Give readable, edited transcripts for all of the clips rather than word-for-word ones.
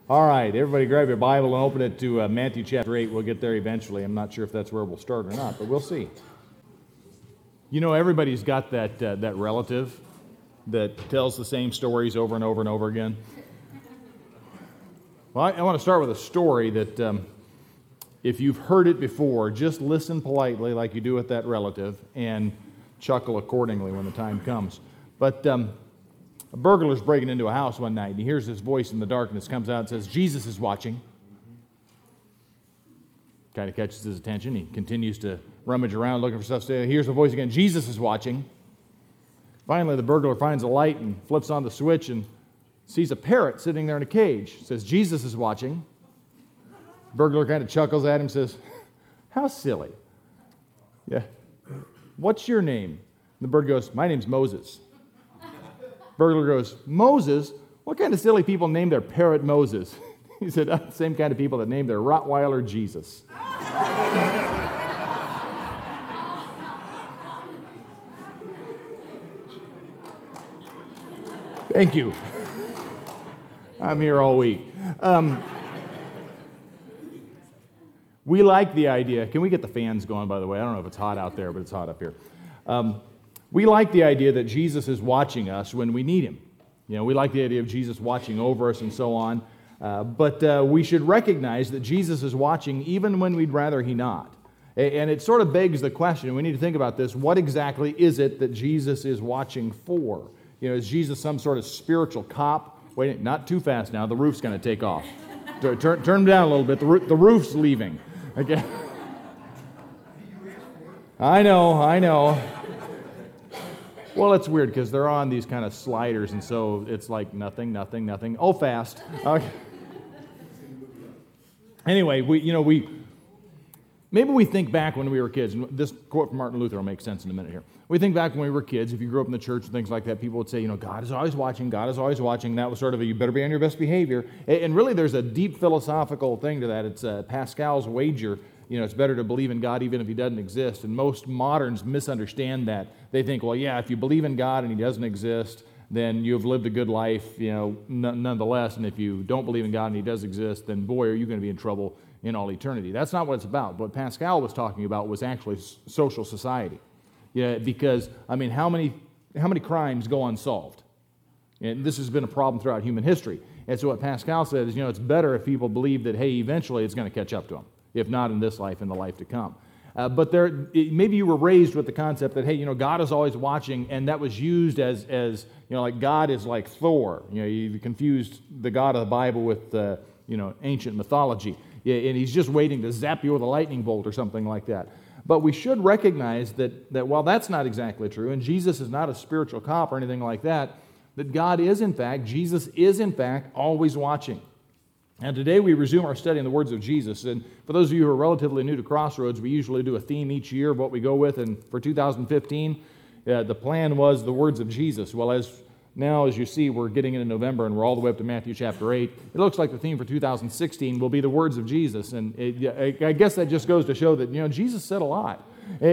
All right, everybody grab your Bible and open it to Matthew chapter 8. We'll get there eventually. I'm not sure if that's where we'll start or not, but we'll see. You know, everybody's got that relative that tells the same stories over and over and over again. Well, I want to start with a story that if you've heard it before, just listen politely like you do with that relative and chuckle accordingly when the time comes. But a burglar's breaking into a house one night, and he hears this voice in the darkness, comes out and says, "Jesus is watching." Kind of catches his attention. He continues to rummage around looking for stuff. So he hears the voice again, "Jesus is watching." Finally, the burglar finds a light and flips on the switch and sees a parrot sitting there in a cage. Says, "Jesus is watching." Burglar kind of chuckles at him, says, "How silly. Yeah. What's your name?" And the bird goes, "My name's Moses." Burglar goes, "Moses? What kind of silly people name their parrot Moses?" He said, "The same kind of people that name their Rottweiler Jesus." Thank you. I'm here all week. We like the idea. Can we get the fans going, by the way? I don't know if it's hot out there, but it's hot up here. We like the idea that Jesus is watching us when we need him. You know, we like the idea of Jesus watching over us and so on. But we should recognize that Jesus is watching even when we'd rather he not. And it sort of begs the question, and we need to think about this, what exactly is it that Jesus is watching for? You know, is Jesus some sort of spiritual cop? Wait, not too fast now, the roof's going to take off. Turn down a little bit, the roof's leaving. Okay. I know. Well, it's weird because they're on these kind of sliders, and so it's like nothing. Oh, fast. Okay. Anyway, maybe we think back when we were kids, and this quote from Martin Luther will make sense in a minute here. We think back when we were kids, if you grew up in the church and things like that, people would say, God is always watching, God is always watching. That was sort of you better be on your best behavior. And really there's a deep philosophical thing to that. It's Pascal's wager. It's better to believe in God even if he doesn't exist. And most moderns misunderstand that. They think, well, yeah, if you believe in God and he doesn't exist, then you've lived a good life, nonetheless. And if you don't believe in God and he does exist, then boy, are you going to be in trouble in all eternity. That's not what it's about. What Pascal was talking about was actually social society. Yeah, because, how many crimes go unsolved? And this has been a problem throughout human history. And so what Pascal said is, it's better if people believe that, hey, eventually it's going to catch up to them. If not in this life, in the life to come. But maybe you were raised with the concept that, hey, God is always watching, and that was used as like God is like Thor. You confused the God of the Bible with, ancient mythology. Yeah, and he's just waiting to zap you with a lightning bolt or something like that. But we should recognize that while that's not exactly true, and Jesus is not a spiritual cop or anything like that, that Jesus is in fact always watching. And today we resume our study in the words of Jesus. And for those of you who are relatively new to Crossroads, we usually do a theme each year of what we go with. And for 2015, the plan was the words of Jesus. Well, as you see, we're getting into November and we're all the way up to Matthew chapter 8. It looks like the theme for 2016 will be the words of Jesus. And I guess that just goes to show that, Jesus said a lot.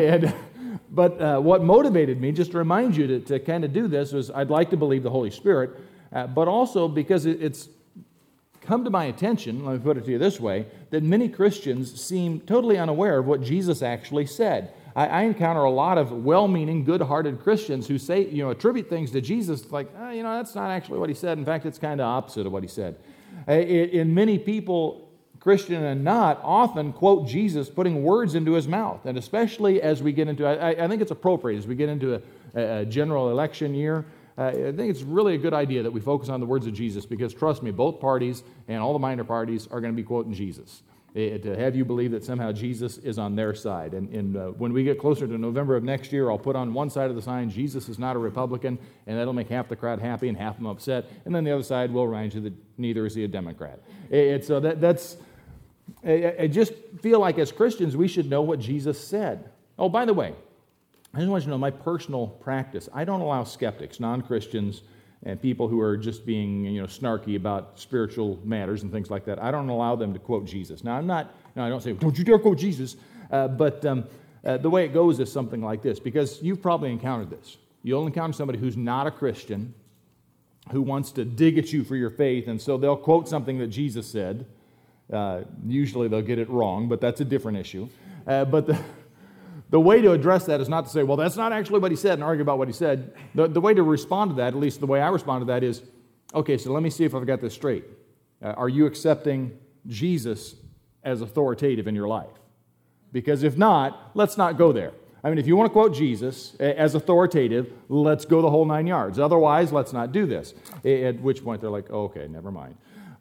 But what motivated me, just to remind you to kind of do this, was I'd like to believe the Holy Spirit, but also because it's come to my attention, let me put it to you this way, that many Christians seem totally unaware of what Jesus actually said. I encounter a lot of well-meaning, good-hearted Christians who say, attribute things to Jesus like, that's not actually what he said. In fact, it's kind of opposite of what he said. And many people, Christian and not, often quote Jesus putting words into his mouth. And especially as we get into, I think it's appropriate, as we get into a general election year, I think it's really a good idea that we focus on the words of Jesus because, trust me, both parties and all the minor parties are going to be quoting Jesus. To have you believe that somehow Jesus is on their side. And when we get closer to November of next year, I'll put on one side of the sign, Jesus is not a Republican, and that'll make half the crowd happy and half them upset. And then the other side will remind you that neither is he a Democrat. So that's, I just feel like as Christians, we should know what Jesus said. Oh, by the way, I just want you to know my personal practice. I don't allow skeptics, non-Christians, and people who are just being, snarky about spiritual matters and things like that. I don't allow them to quote Jesus. Now, I don't say, don't you dare quote Jesus, but the way it goes is something like this, because you've probably encountered this. You'll encounter somebody who's not a Christian, who wants to dig at you for your faith, and so they'll quote something that Jesus said. Usually they'll get it wrong, but that's a different issue. But the way to address that is not to say, well, that's not actually what he said, and argue about what he said. The way to respond to that, at least the way I respond to that, is, okay, so let me see if I've got this straight. Are you accepting Jesus as authoritative in your life? Because if not, let's not go there. I mean, if you want to quote Jesus as authoritative, let's go the whole 9 yards. Otherwise, let's not do this. At which point they're like, oh, okay, never mind.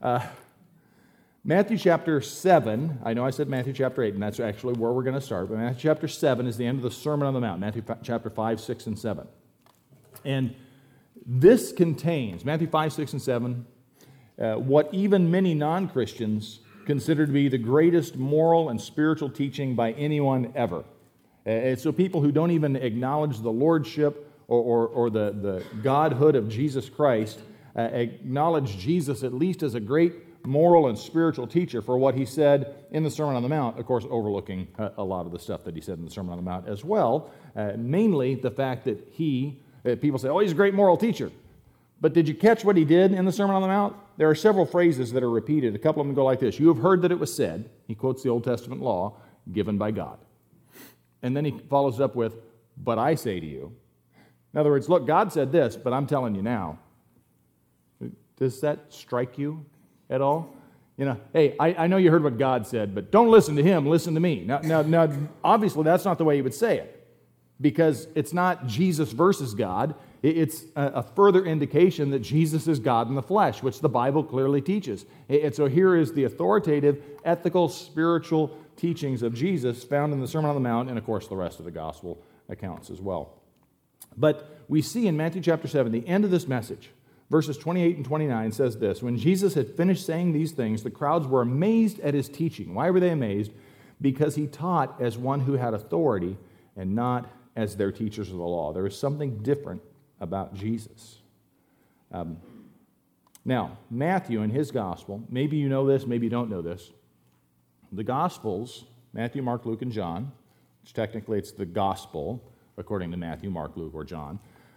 Matthew chapter 7, I know I said Matthew chapter 8, and that's actually where we're going to start, but Matthew chapter 7 is the end of the Sermon on the Mount, Matthew chapter 5, 6, and 7. And this contains, Matthew 5, 6, and 7, what even many non-Christians consider to be the greatest moral and spiritual teaching by anyone ever. So people who don't even acknowledge the lordship or the godhood of Jesus Christ acknowledge Jesus at least as a great moral and spiritual teacher for what he said in the Sermon on the Mount, of course overlooking a lot of the stuff that he said in the Sermon on the Mount as well, mainly the fact that people say, oh, he's a great moral teacher. But did you catch what he did in the Sermon on the Mount? There are several phrases that are repeated. A couple of them go like this. You have heard that it was said, he quotes the Old Testament law, given by God. And then he follows up with, but I say to you. In other words, look, God said this, but I'm telling you now. Does that strike you at all? You know, hey, I know you heard what God said, but don't listen to him, listen to me. Now, obviously, that's not the way he would say it, because it's not Jesus versus God. It's a further indication that Jesus is God in the flesh, which the Bible clearly teaches. And so here is the authoritative, ethical, spiritual teachings of Jesus found in the Sermon on the Mount, and of course the rest of the gospel accounts as well. But we see in Matthew chapter 7, the end of this message, verses 28 and 29 says this: when Jesus had finished saying these things, the crowds were amazed at his teaching. Why were they amazed? Because he taught as one who had authority and not as their teachers of the law. There is something different about Jesus. Now, Matthew in his gospel, maybe you know this, maybe you don't know this. The Gospels, Matthew, Mark, Luke, and John, which technically it's the gospel, according to Matthew, Mark, Luke, or John,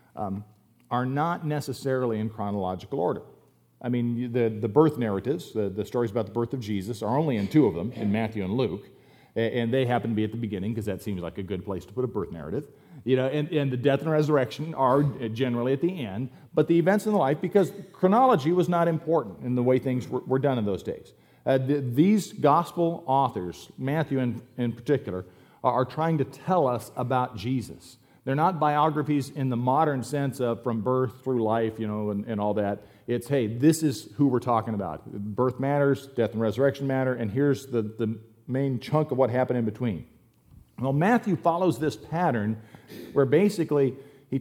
are not necessarily in chronological order. I mean, the birth narratives, the stories about the birth of Jesus, are only in two of them, in Matthew and Luke, and they happen to be at the beginning because that seems like a good place to put a birth narrative. You know, and the death and resurrection are generally at the end, but the events in the life, because chronology was not important in the way things were done in those days. These gospel authors, Matthew in particular, are trying to tell us about Jesus. They're not biographies in the modern sense of from birth through life, you know, and all that. It's, hey, this is who we're talking about. Birth matters, death and resurrection matter, and here's the main chunk of what happened in between. Well, Matthew follows this pattern where basically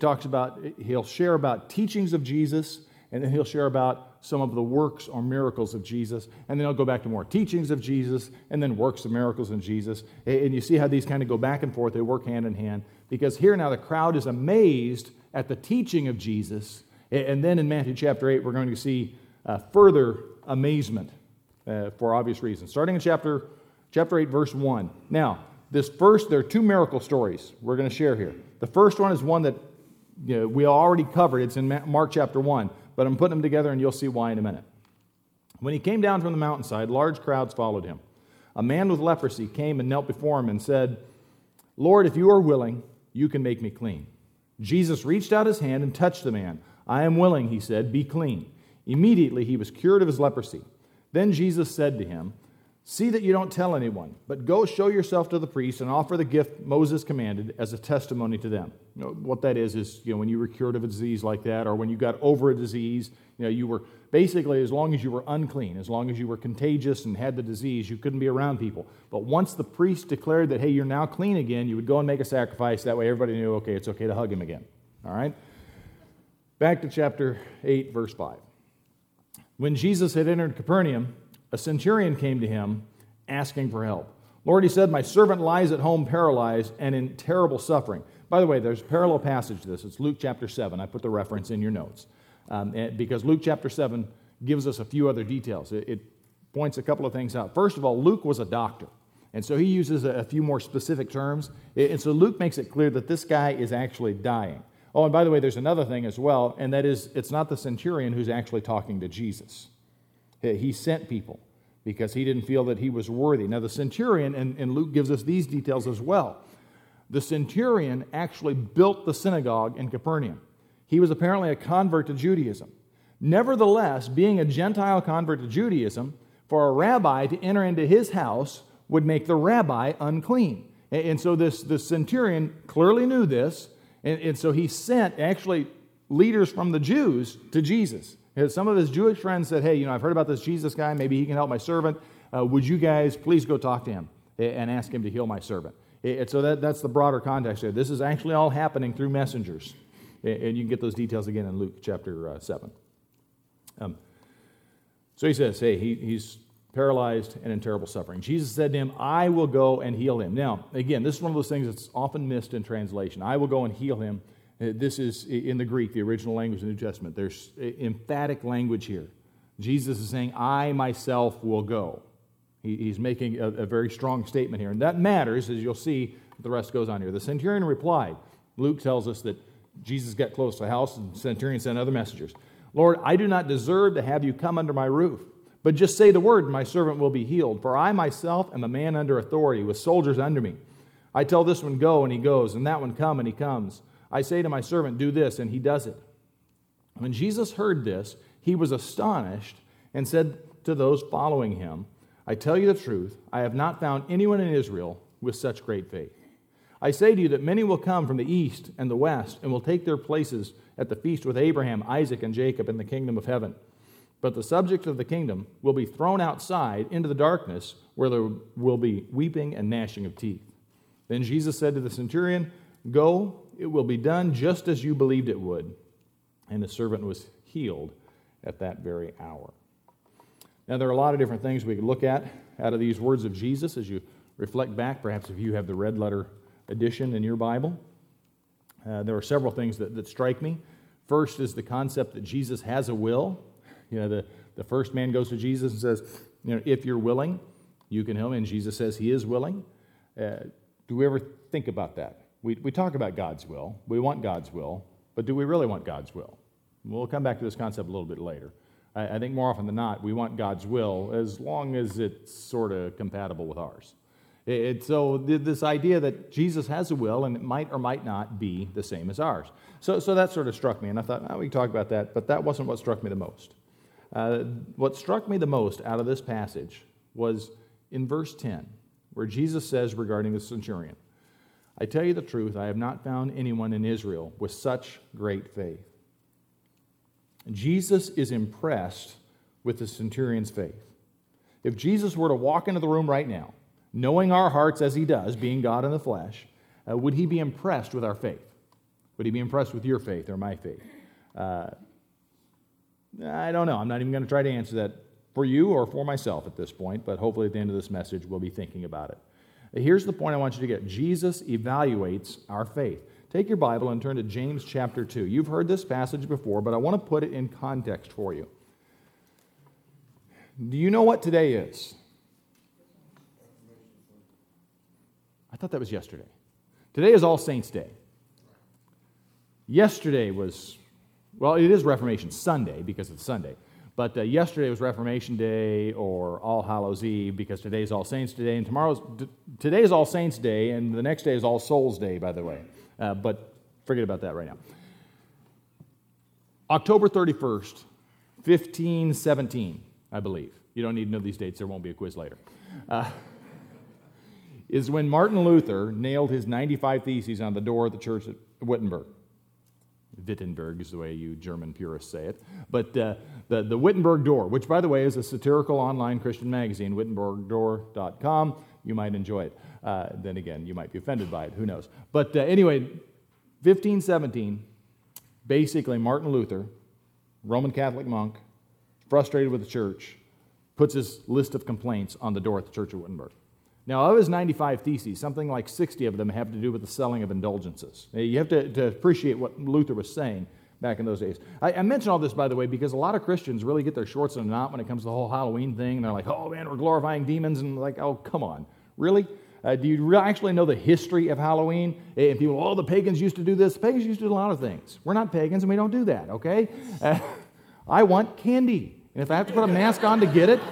he'll share about teachings of Jesus, and then he'll share about some of the works or miracles of Jesus, and then he'll go back to more teachings of Jesus, and then works of miracles in Jesus. And you see how these kind of go back and forth. They work hand in hand, because here now the crowd is amazed at the teaching of Jesus, and then in Matthew chapter 8 we're going to see further amazement for obvious reasons. Starting in chapter 8, verse 1. Now, there are two miracle stories we're going to share here. The first one is one that we already covered. It's in Mark chapter 1. But I'm putting them together, and you'll see why in a minute. When he came down from the mountainside, large crowds followed him. A man with leprosy came and knelt before him and said, Lord, if you are willing, you can make me clean. Jesus reached out his hand and touched the man. I am willing, he said, be clean. Immediately he was cured of his leprosy. Then Jesus said to him, see that you don't tell anyone, but go show yourself to the priest and offer the gift Moses commanded as a testimony to them. You know, what that is when you were cured of a disease like that, or when you got over a disease, you were basically, as long as you were unclean, as long as you were contagious and had the disease, you couldn't be around people. But once the priest declared that, hey, you're now clean again, you would go and make a sacrifice. That way everybody knew, okay, it's okay to hug him again. All right? Back to chapter 8, verse 5. When Jesus had entered Capernaum, a centurion came to him asking for help. Lord, he said, my servant lies at home paralyzed and in terrible suffering. By the way, there's a parallel passage to this. It's Luke chapter 7. I put the reference in your notes. Because Luke chapter 7 gives us a few other details. It points a couple of things out. First of all, Luke was a doctor. And so he uses a few more specific terms. And so Luke makes it clear that this guy is actually dying. Oh, and by the way, there's another thing as well, and that is it's not the centurion who's actually talking to Jesus. He sent people because he didn't feel that he was worthy. Now, the centurion, and Luke gives us these details as well. The centurion actually built the synagogue in Capernaum. He was apparently a convert to Judaism. Nevertheless, being a Gentile convert to Judaism, for a rabbi to enter into his house would make the rabbi unclean. And so this centurion clearly knew this, and so he sent actually leaders from the Jews to Jesus. Some of his Jewish friends said, hey, I've heard about this Jesus guy. Maybe he can help my servant. Would you guys please go talk to him and ask him to heal my servant? And so that's the broader context here. This is actually all happening through messengers. And you can get those details again in Luke chapter 7. So he says, hey, he's paralyzed and in terrible suffering. Jesus said to him, I will go and heal him. Now, again, this is one of those things that's often missed in translation. I will go and heal him. This is in the Greek, the original language of the New Testament. There's emphatic language here. Jesus is saying, I myself will go. He's making a very strong statement here. And that matters, as you'll see, the rest goes on here. The centurion replied. Luke tells us that Jesus got close to the house, and the centurion sent other messengers. Lord, I do not deserve to have you come under my roof, but just say the word, and my servant will be healed. For I myself am a man under authority, with soldiers under me. I tell this one, go, and he goes, and that one, come, and he comes. I say to my servant, do this, and he does it. When Jesus heard this, he was astonished and said to those following him, I tell you the truth, I have not found anyone in Israel with such great faith. I say to you that many will come from the east and the west and will take their places at the feast with Abraham, Isaac, and Jacob in the kingdom of heaven. But the subject of the kingdom will be thrown outside into the darkness where there will be weeping and gnashing of teeth. Then Jesus said to the centurion, go, it will be done just as you believed it would. And the servant was healed at that very hour. Now, there are a lot of different things we could look at out of these words of Jesus as you reflect back. Perhaps if you have the red letter edition in your Bible. There are several things that strike me. First is the concept that Jesus has a will. The first man goes to Jesus and says, if you're willing, you can heal me. And Jesus says he is willing. Do we ever think about that? We talk about God's will. We want God's will. But do we really want God's will? We'll come back to this concept a little bit later. I think more often than not, we want God's will as long as it's sort of compatible with ours. So this idea that Jesus has a will and it might or might not be the same as ours. So that sort of struck me, and I thought, we can talk about that, but that wasn't what struck me the most. What struck me the most out of this passage was in verse 10, where Jesus says regarding the centurion, I tell you the truth, I have not found anyone in Israel with such great faith. Jesus is impressed with the centurion's faith. If Jesus were to walk into the room right now, knowing our hearts as he does, being God in the flesh, would he be impressed with our faith? Would he be impressed with your faith or my faith? I don't know. I'm not even going to try to answer that for you or for myself at this point, but hopefully at the end of this message we'll be thinking about it. Here's the point I want you to get. Jesus evaluates our faith. Take your Bible and turn to James chapter 2. You've heard this passage before, but I want to put it in context for you. Do you know what today is? I thought that was yesterday. Today is All Saints' Day. Yesterday was, it is Reformation Sunday because it's Sunday. But yesterday was Reformation Day or All Hallows Eve because today's All Saints' Day. And today's All Saints' Day, and the next day is All Souls' Day, by the way. But forget about that right now. October 31st, 1517, I believe. You don't need to know these dates. There won't be a quiz later. Is when Martin Luther nailed his 95 Theses on the door of the church at Wittenberg. Wittenberg is the way you German purists say it. But the Wittenberg door, which, by the way, is a satirical online Christian magazine, wittenbergdoor.com. You might enjoy it. Then again, you might be offended by it. Who knows? But anyway, 1517, basically Martin Luther, Roman Catholic monk, frustrated with the church, puts his list of complaints on the door at the church of Wittenberg. Now, of his 95 Theses, something like 60 of them have to do with the selling of indulgences. You have to appreciate what Luther was saying back in those days. I mention all this, by the way, because a lot of Christians really get their shorts in a knot when it comes to the whole Halloween thing. And they're like, oh, man, we're glorifying demons. And like, oh, come on. Really? Do you actually know the history of Halloween? And people, the pagans used to do this. The pagans used to do a lot of things. We're not pagans, and we don't do that, okay? I want candy. And if I have to put a mask on to get it.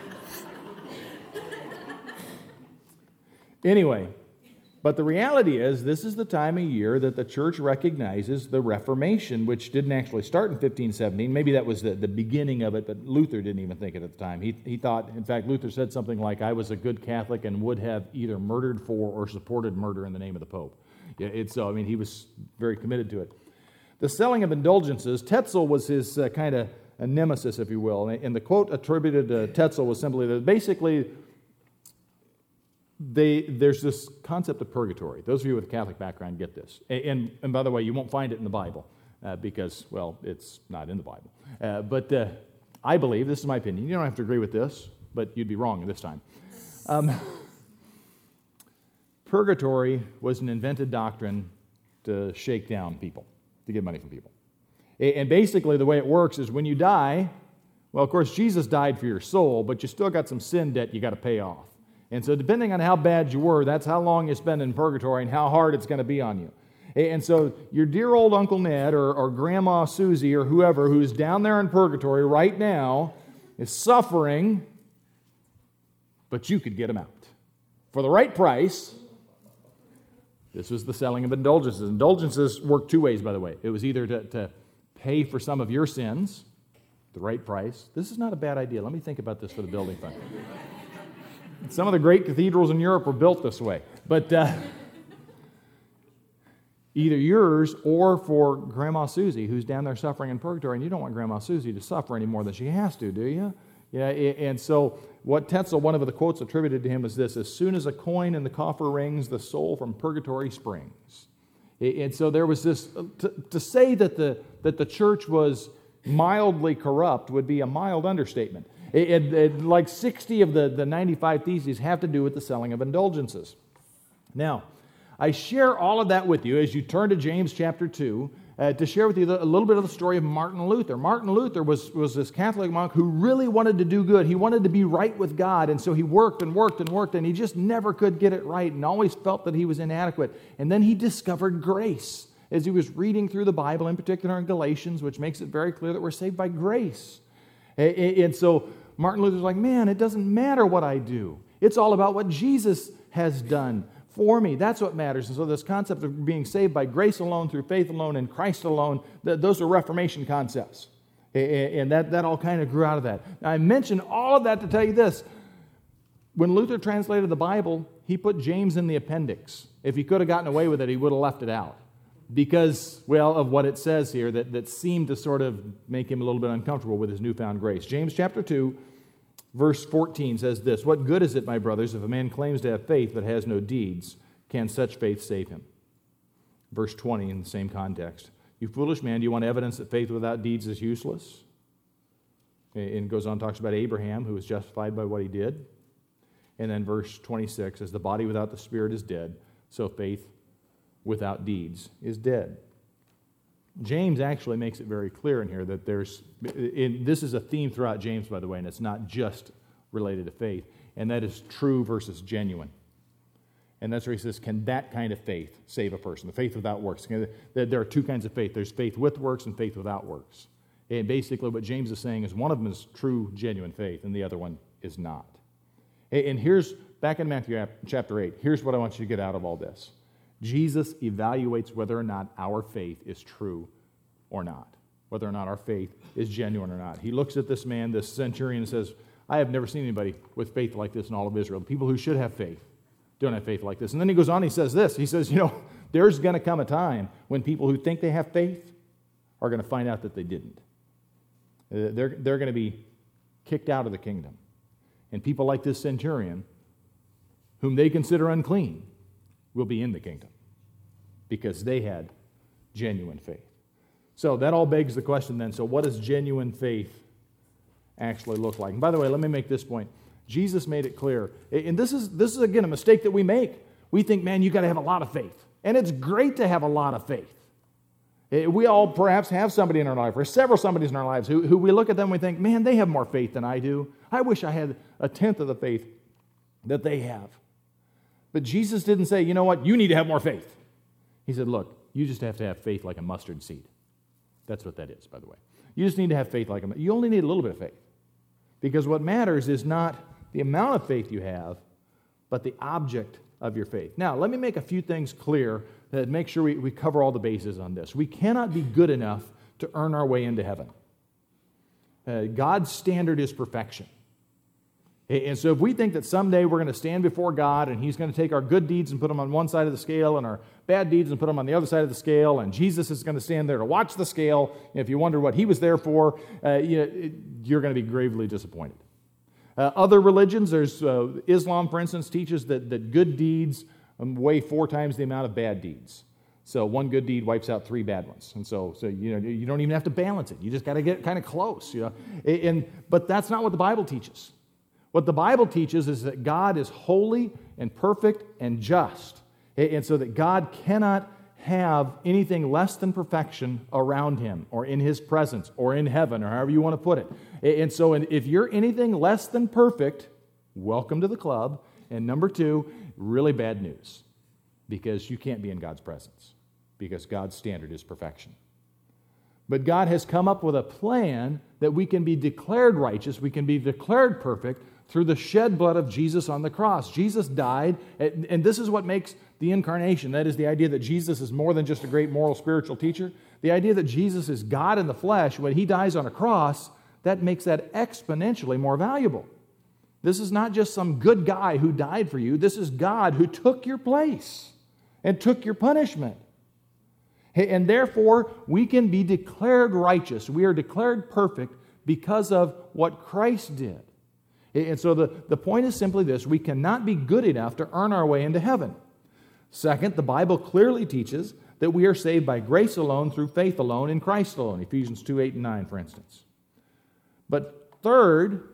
Anyway, but the reality is this is the time of year that the church recognizes the Reformation, which didn't actually start in 1517. Maybe that was the beginning of it, but Luther didn't even think it at the time. He thought, in fact, Luther said something like, I was a good Catholic and would have either murdered for or supported murder in the name of the Pope. He was very committed to it. The selling of indulgences, Tetzel was his kind of a nemesis, if you will. And the quote attributed to Tetzel was simply that basically there's this concept of purgatory. Those of you with a Catholic background get this. And by the way, you won't find it in the Bible because, well, it's not in the Bible. But I believe, this is my opinion, you don't have to agree with this, but you'd be wrong this time. Purgatory was an invented doctrine to shake down people, to get money from people. And basically the way it works is when you die, well, of course, Jesus died for your soul, but you still got some sin debt you got to pay off. And so depending on how bad you were, that's how long you spend in purgatory and how hard it's going to be on you. And so your dear old Uncle Ned or Grandma Susie or whoever who's down there in purgatory right now is suffering, but you could get them out. For the right price, this was the selling of indulgences. Indulgences worked two ways, by the way. It was either to pay for some of your sins, the right price. This is not a bad idea. Let me think about this for the building fund. Some of the great cathedrals in Europe were built this way. But either yours or for Grandma Susie, who's down there suffering in purgatory, and you don't want Grandma Susie to suffer any more than she has to, do you? Yeah, and so what Tetzel, one of the quotes attributed to him is this: as soon as a coin in the coffer rings, the soul from purgatory springs. And so there was this, to say that the church was mildly corrupt would be a mild understatement. Like 60 of the 95 theses have to do with the selling of indulgences. Now, I share all of that with you as you turn to James chapter 2 to share with you a little bit of the story of Martin Luther. Martin Luther was this Catholic monk who really wanted to do good. He wanted to be right with God, and so he worked and worked and worked, and he just never could get it right and always felt that he was inadequate. And then he discovered grace as he was reading through the Bible, in particular in Galatians, which makes it very clear that we're saved by grace. And so Martin Luther's like, man, it doesn't matter what I do. It's all about what Jesus has done for me. That's what matters. And so this concept of being saved by grace alone, through faith alone, in Christ alone, those are Reformation concepts. And that all kind of grew out of that. Now, I mentioned all of that to tell you this. When Luther translated the Bible, he put James in the appendix. If he could have gotten away with it, he would have left it out. Because, well, of what it says here that seemed to sort of make him a little bit uncomfortable with his newfound grace. James chapter 2, verse 14 says this: what good is it, my brothers, if a man claims to have faith but has no deeds? Can such faith save him? Verse 20 in the same context. You foolish man, do you want evidence that faith without deeds is useless? And goes on, talks about Abraham, who was justified by what he did. And then verse 26, as the body without the spirit is dead, so faith without deeds is dead. James actually makes it very clear in here that this is a theme throughout James, by the way, and it's not just related to faith, and that is true versus genuine. And that's where he says, can that kind of faith save a person? The faith without works. There are two kinds of faith. There's faith with works and faith without works. And basically what James is saying is one of them is true, genuine faith, and the other one is not. And here's, back in Matthew chapter 8, here's what I want you to get out of all this. Jesus evaluates whether or not our faith is true or not, whether or not our faith is genuine or not. He looks at this man, this centurion, and says, I have never seen anybody with faith like this in all of Israel. The people who should have faith don't have faith like this. And then he goes on, he says this. He says, there's going to come a time when people who think they have faith are going to find out that they didn't. They're going to be kicked out of the kingdom. And people like this centurion, whom they consider unclean, will be in the kingdom because they had genuine faith. So that all begs the question then, so what does genuine faith actually look like? And by the way, let me make this point. Jesus made it clear, and this is again a mistake that we make. We think, man, you got to have a lot of faith. And it's great to have a lot of faith. We all perhaps have somebody in our life, or several somebodies in our lives, who we look at them and we think, man, they have more faith than I do. I wish I had a tenth of the faith that they have. But Jesus didn't say, you know what, you need to have more faith. He said, look, you just have to have faith like a mustard seed. That's what that is, by the way. You just need to have faith like you only need a little bit of faith. Because what matters is not the amount of faith you have, but the object of your faith. Now, let me make a few things clear that make sure we cover all the bases on this. We cannot be good enough to earn our way into heaven. God's standard is perfection. And so if we think that someday we're going to stand before God and He's going to take our good deeds and put them on one side of the scale and our bad deeds and put them on the other side of the scale, and Jesus is going to stand there to watch the scale, if you wonder what He was there for, you're going to be gravely disappointed. Other religions, there's Islam, for instance, teaches that good deeds weigh 4 times the amount of bad deeds. So one good deed wipes out 3 bad ones. And so you don't even have to balance it. You just got to get kind of close. But that's not what the Bible teaches. What the Bible teaches is that God is holy and perfect and just. And so that God cannot have anything less than perfection around Him or in His presence or in heaven or however you want to put it. And so if you're anything less than perfect, welcome to the club. And number 2, really bad news, because you can't be in God's presence because God's standard is perfection. But God has come up with a plan that we can be declared righteous, we can be declared perfect through the shed blood of Jesus on the cross. Jesus died, and this is what makes the incarnation. That is the idea that Jesus is more than just a great moral spiritual teacher. The idea that Jesus is God in the flesh, when He dies on a cross, that makes that exponentially more valuable. This is not just some good guy who died for you. This is God who took your place and took your punishment. And therefore, we can be declared righteous. We are declared perfect because of what Christ did. And so the point is simply this: we cannot be good enough to earn our way into heaven. Second, the Bible clearly teaches that we are saved by grace alone, through faith alone, in Christ alone. Ephesians 2:8 and 9, for instance. But third,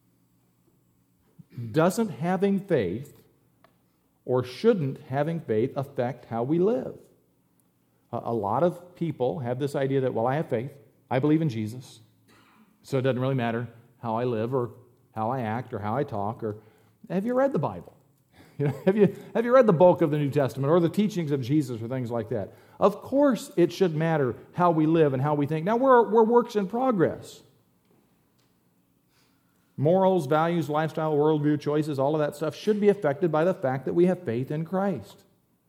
doesn't having faith, or shouldn't having faith, affect how we live? A lot of people have this idea that, well, I have faith, I believe in Jesus, so it doesn't really matter how I live or how I act or how I talk. Or have you read the Bible? Have you read the bulk of the New Testament or the teachings of Jesus or things like that? Of course it should matter how we live and how we think. Now, we're works in progress. Morals, values, lifestyle, worldview, choices, all of that stuff should be affected by the fact that we have faith in Christ.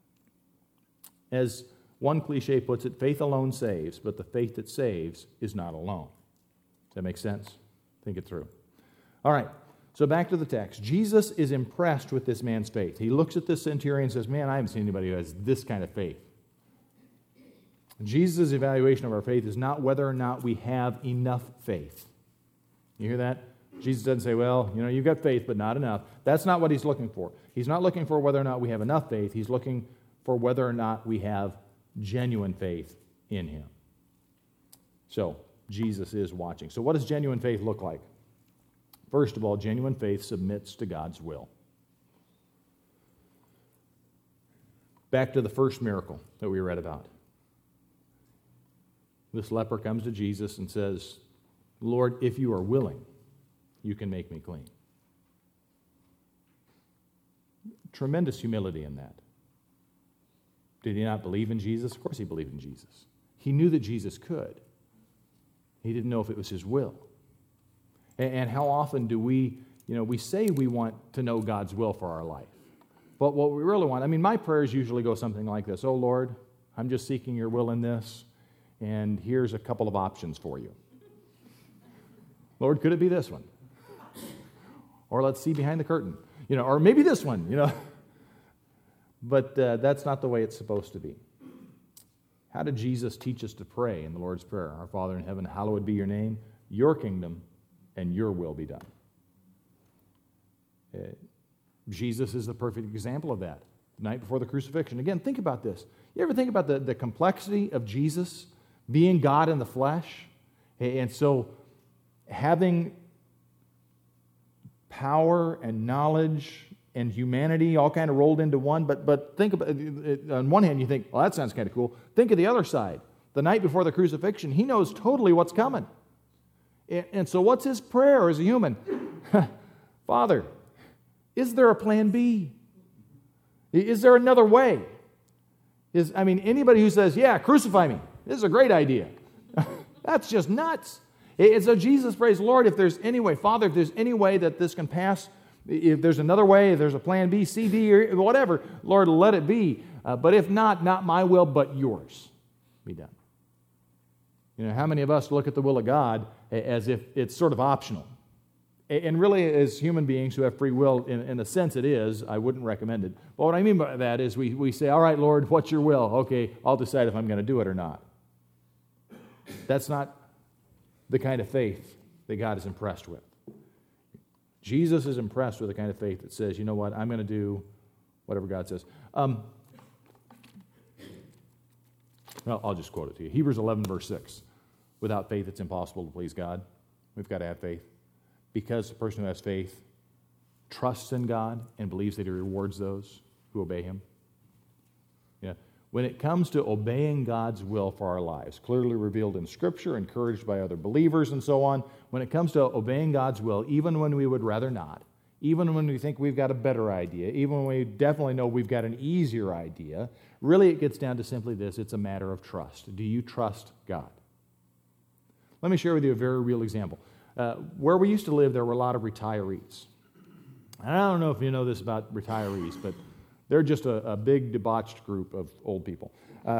As one cliche puts it, faith alone saves, but the faith that saves is not alone. Does that make sense? Think it through. All right, so back to the text. Jesus is impressed with this man's faith. He looks at this centurion and says, man, I haven't seen anybody who has this kind of faith. Jesus' evaluation of our faith is not whether or not we have enough faith. You hear that? Jesus doesn't say, well, you've got faith, but not enough. That's not what He's looking for. He's not looking for whether or not we have enough faith. He's looking for whether or not we have genuine faith in Him. So, Jesus is watching. So what does genuine faith look like? First of all, genuine faith submits to God's will. Back to the first miracle that we read about. This leper comes to Jesus and says, Lord, if you are willing, you can make me clean. Tremendous humility in that. Did he not believe in Jesus? Of course he believed in Jesus. He knew that Jesus could. He didn't know if it was His will. And how often do we say we want to know God's will for our life. But what we really want, my prayers usually go something like this. Oh, Lord, I'm just seeking your will in this, and here's a couple of options for you. Lord, could it be this one? Or let's see behind the curtain. Or maybe this one, But that's not the way it's supposed to be. How did Jesus teach us to pray in the Lord's Prayer? Our Father in heaven, hallowed be your name, your kingdom, and your will be done. Jesus is the perfect example of that. The night before the crucifixion. Again, think about this. You ever think about the complexity of Jesus being God in the flesh? And so having power and knowledge and humanity all kind of rolled into one. But think about it. On one hand, you think, well, that sounds kind of cool. Think of the other side. The night before the crucifixion, He knows totally what's coming. And so what's His prayer as a human? Father, is there a plan B? Is there another way? Anybody who says, yeah, crucify me, this is a great idea. That's just nuts. And so Jesus prays, Lord, if there's any way, Father, if there's any way that this can pass, if there's another way, if there's a plan B, C, D, or whatever, Lord, let it be. But if not my will, but yours be done. How many of us look at the will of God as if it's sort of optional? And really, as human beings who have free will, in a sense it is. I wouldn't recommend it. But what I mean by that is we say, all right, Lord, what's your will? Okay, I'll decide if I'm going to do it or not. That's not the kind of faith that God is impressed with. Jesus is impressed with the kind of faith that says, you know what, I'm going to do whatever God says. Well, I'll just quote it to you. Hebrews 11, verse 6. Without faith, it's impossible to please God. We've got to have faith. Because the person who has faith trusts in God and believes that He rewards those who obey Him. Yeah. When it comes to obeying God's will for our lives, clearly revealed in Scripture, encouraged by other believers and so on, when it comes to obeying God's will, even when we would rather not, even when we think we've got a better idea, even when we definitely know we've got an easier idea, really it gets down to simply this: it's a matter of trust. Do you trust God? Let me share with you a very real example. Where we used to live, there were a lot of retirees. And I don't know if you know this about retirees, but they're just a big debauched group of old people.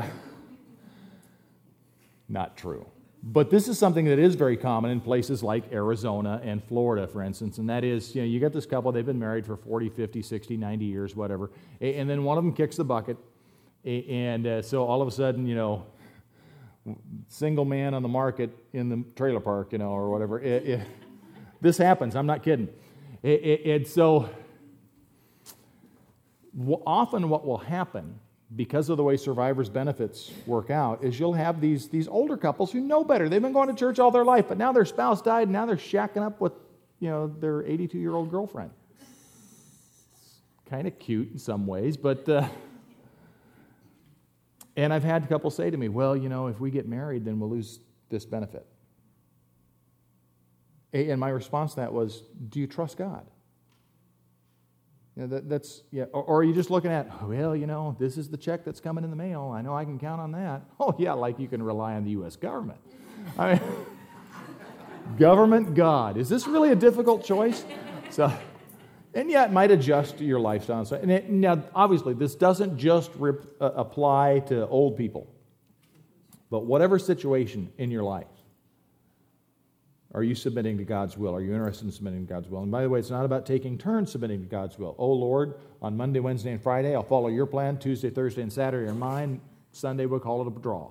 Not true. But this is something that is very common in places like Arizona and Florida, for instance, and that is, you get this couple, they've been married for 40, 50, 60, 90 years, whatever, and then one of them kicks the bucket, and so all of a sudden, single man on the market in the trailer park, or whatever. This happens. I'm not kidding. And so often what will happen, because of the way survivors' benefits work out, is you'll have these older couples who know better. They've been going to church all their life, but now their spouse died, and now they're shacking up with, their 82-year-old girlfriend. Kind of cute in some ways, but... And I've had couples say to me, well, if we get married, then we'll lose this benefit. And my response to that was, do you trust God? Or are you just looking at, well, this is the check that's coming in the mail. I know I can count on that. Oh, yeah, like you can rely on the U.S. government. Government, God. Is this really a difficult choice? And yet, it might adjust to your lifestyle. Now, obviously, this doesn't just apply to old people. But whatever situation in your life, are you submitting to God's will? Are you interested in submitting to God's will? And by the way, it's not about taking turns submitting to God's will. Oh, Lord, on Monday, Wednesday, and Friday, I'll follow your plan. Tuesday, Thursday, and Saturday are mine. Sunday, we'll call it a draw.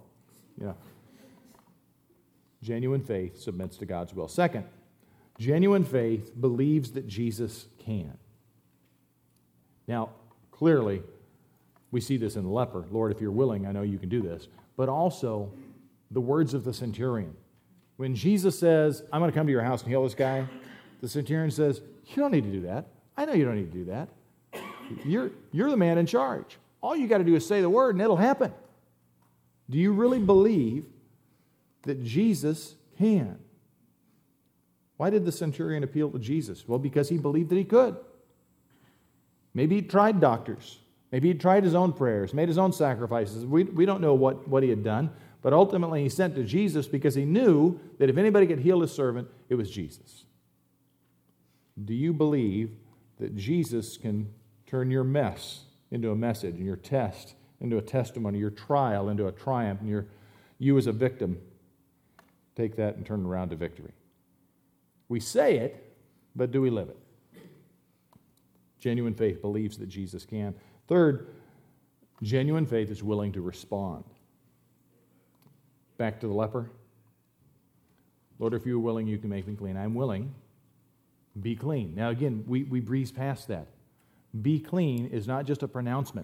Genuine faith submits to God's will. Second, genuine faith believes that Jesus can. Now, clearly, we see this in the leper. Lord, if you're willing, I know you can do this. But also, the words of the centurion. When Jesus says, I'm going to come to your house and heal this guy, the centurion says, you don't need to do that. I know you don't need to do that. You're the man in charge. All you got to do is say the word and it'll happen. Do you really believe that Jesus can? Why did the centurion appeal to Jesus? Well, because he believed that he could. Maybe he tried doctors. Maybe he tried his own prayers, made his own sacrifices. We don't know what he had done, but ultimately he sent to Jesus because he knew that if anybody could heal his servant, it was Jesus. Do you believe that Jesus can turn your mess into a message, and your test into a testimony, your trial into a triumph, and you as a victim take that and turn it around to victory? We say it, but do we live it? Genuine faith believes that Jesus can. Third, genuine faith is willing to respond. Back to the leper. Lord, if you're willing, you can make me clean. I'm willing. Be clean. Now again, we breeze past that. Be clean is not just a pronouncement.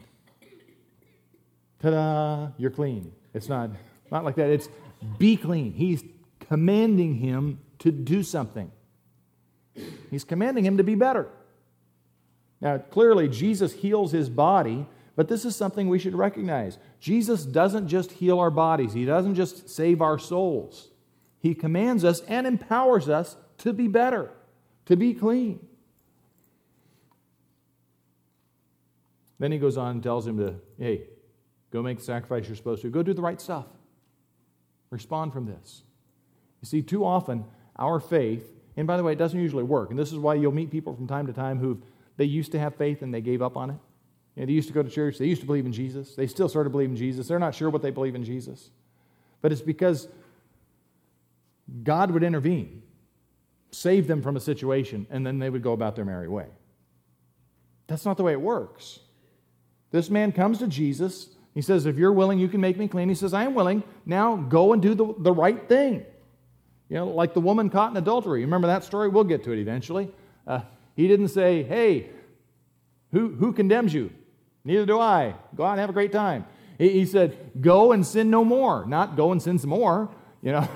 Ta-da, you're clean. It's not like that. It's be clean. He's commanding him to do something. He's commanding him to be better. Now, clearly, Jesus heals his body, but this is something we should recognize. Jesus doesn't just heal our bodies. He doesn't just save our souls. He commands us and empowers us to be better, to be clean. Then he goes on and tells him to, hey, go make the sacrifice you're supposed to. Go do the right stuff. Respond from this. You see, too often, our faith, and by the way, it doesn't usually work, and this is why you'll meet people from time to time who they used to have faith and they gave up on it. You know, they used to go to church. They used to believe in Jesus. They still sort of believe in Jesus. They're not sure what they believe in Jesus. But it's because God would intervene, save them from a situation, and then they would go about their merry way. That's not the way it works. This man comes to Jesus. He says, if you're willing, you can make me clean. He says, I am willing. Now go and do the right thing. You know, like the woman caught in adultery. You remember that story? We'll get to it eventually. He didn't say, hey, who condemns you? Neither do I. Go out and have a great time. He said, go and sin no more, not go and sin some more. You know,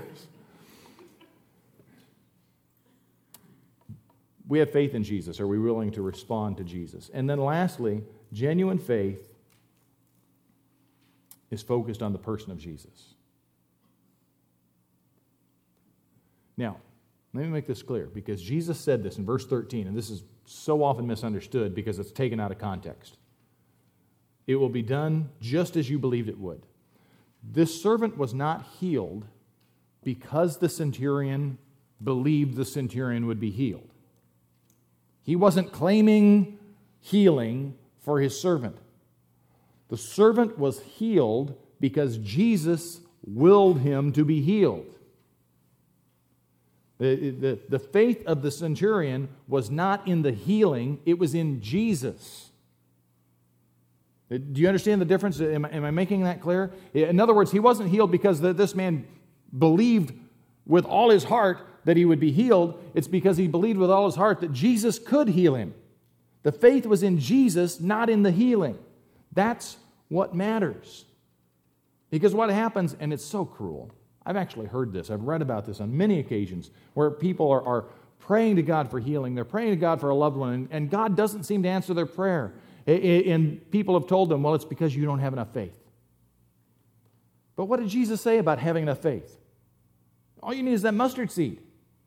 we have faith in Jesus. Are we willing to respond to Jesus? And then lastly, genuine faith is focused on the person of Jesus. Now, let me make this clear, because Jesus said this in verse 13, and this is so often misunderstood because it's taken out of context. It will be done just as you believed it would. This servant was not healed because the centurion believed the centurion would be healed. He wasn't claiming healing for his servant. The servant was healed because Jesus willed him to be healed. The faith of the centurion was not in the healing, it was in Jesus. Do you understand the difference? Am I making that clear? In other words, he wasn't healed because this man believed with all his heart that he would be healed. It's because he believed with all his heart that Jesus could heal him. The faith was in Jesus, not in the healing. That's what matters. Because what happens, and it's so cruel, I've actually heard this, I've read about this on many occasions, where people are praying to God for healing, they're praying to God for a loved one, and God doesn't seem to answer their prayer. And people have told them, well, it's because you don't have enough faith. But what did Jesus say about having enough faith? All you need is that mustard seed.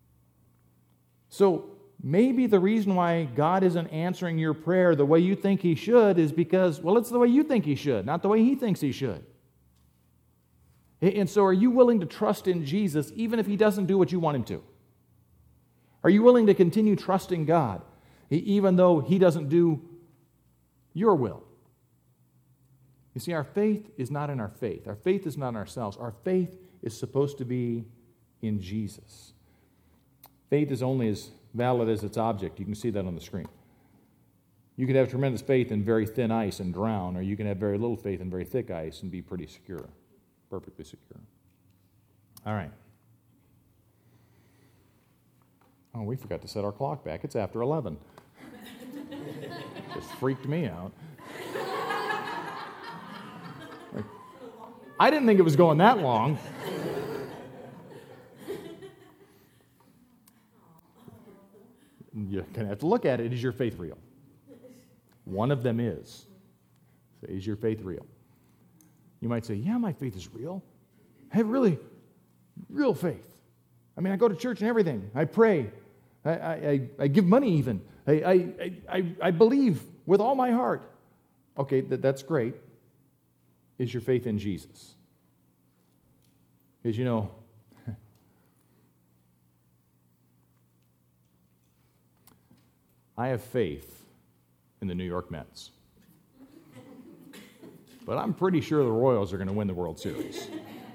So maybe the reason why God isn't answering your prayer the way you think He should is because, well, it's the way you think He should, not the way He thinks He should. And so are you willing to trust in Jesus even if He doesn't do what you want Him to? Are you willing to continue trusting God even though He doesn't do your will? You see, our faith is not in our faith. Our faith is not in ourselves. Our faith is supposed to be in Jesus. Faith is only as valid as its object. You can see that on the screen. You can have tremendous faith in very thin ice and drown, or you can have very little faith in very thick ice and be pretty secure, perfectly secure. All right. Oh, we forgot to set our clock back. It's after 11. Just freaked me out. I didn't think it was going that long. You're going to have to look at it. Is your faith real? One of them is. So is your faith real? You might say, yeah, my faith is real. I have really real faith. I mean, I go to church and everything. I pray. I give money even. I believe with all my heart. Okay, that's great. Is your faith in Jesus? Because, you know, I have faith in the New York Mets. But I'm pretty sure the Royals are going to win the World Series.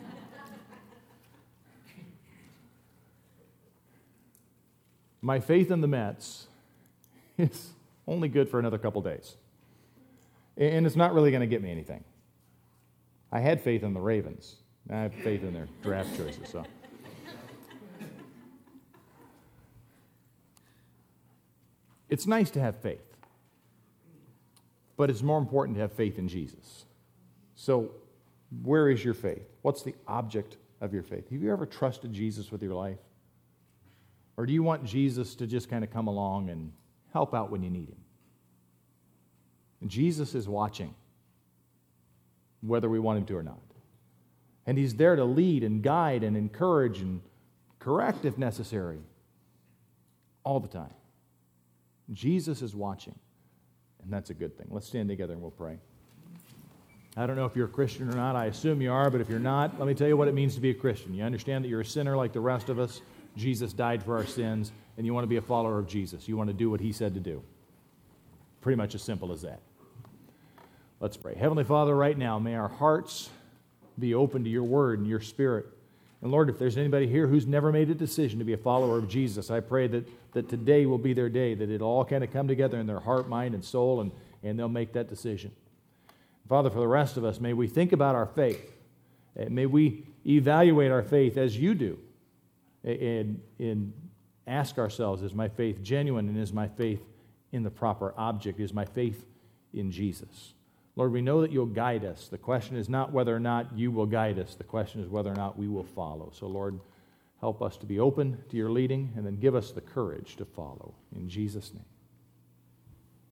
My faith in the Mets is only good for another couple days. And it's not really going to get me anything. I had faith in the Ravens. I have faith in their draft choices. So, it's nice to have faith. But it's more important to have faith in Jesus. So, where is your faith? What's the object of your faith? Have you ever trusted Jesus with your life? Or do you want Jesus to just kind of come along and help out when you need Him? And Jesus is watching, whether we want Him to or not. And He's there to lead and guide and encourage and correct if necessary, all the time. Jesus is watching. And that's a good thing. Let's stand together and we'll pray. I don't know if you're a Christian or not. I assume you are, but if you're not, let me tell you what it means to be a Christian. You understand that you're a sinner like the rest of us. Jesus died for our sins, and you want to be a follower of Jesus. You want to do what he said to do. Pretty much as simple as that. Let's pray. Heavenly Father, right now, may our hearts be open to your word and your spirit. And Lord, if there's anybody here who's never made a decision to be a follower of Jesus, I pray that today will be their day, that it'll all kind of come together in their heart, mind, and soul, and they'll make that decision. Father, for the rest of us, may we think about our faith. May we evaluate our faith as you do and ask ourselves, is my faith genuine, and is my faith in the proper object? Is my faith in Jesus? Lord, we know that you'll guide us. The question is not whether or not you will guide us. The question is whether or not we will follow. So, Lord, help us to be open to your leading, and then give us the courage to follow. In Jesus' name.